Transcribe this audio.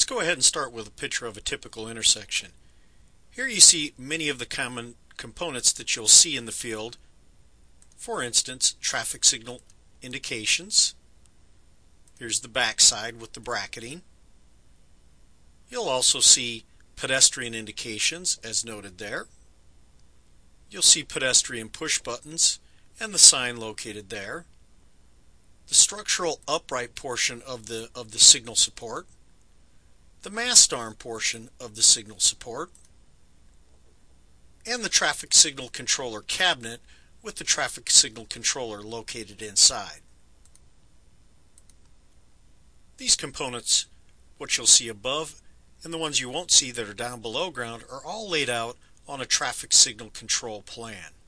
go ahead and start with a picture of a typical intersection. Here you see many of the common components that you'll see in the field. For instance, traffic signal indications. Here's the backside with the bracketing. You'll also see pedestrian indications as noted there. You'll see pedestrian push buttons and the sign located there. The structural upright portion of the signal support. The mast arm portion of the signal support. And the traffic signal controller cabinet with the traffic signal controller located inside. These components, what you'll see above and the ones you won't see that are down below ground, are all laid out on a traffic signal control plan.